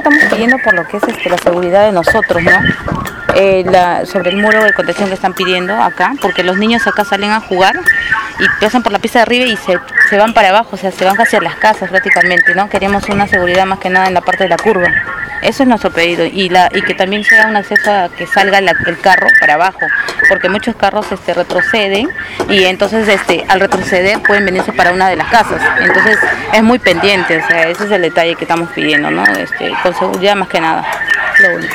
estamos pidiendo por lo que es la seguridad de nosotros, ¿no? Sobre el muro de contención que están pidiendo acá, porque los niños acá salen a jugar y pasan por la pista de arriba y se van para abajo, o sea, se van hacia las casas prácticamente, ¿no? Queremos una seguridad más que nada en la parte de la curva. Eso es nuestro pedido y que también sea un acceso a que salga el carro para abajo, porque muchos carros retroceden y entonces al retroceder pueden venirse para una de las casas. Entonces es muy pendiente, o sea, ese es el detalle que estamos pidiendo, ¿no? Con seguridad más que nada, lo único.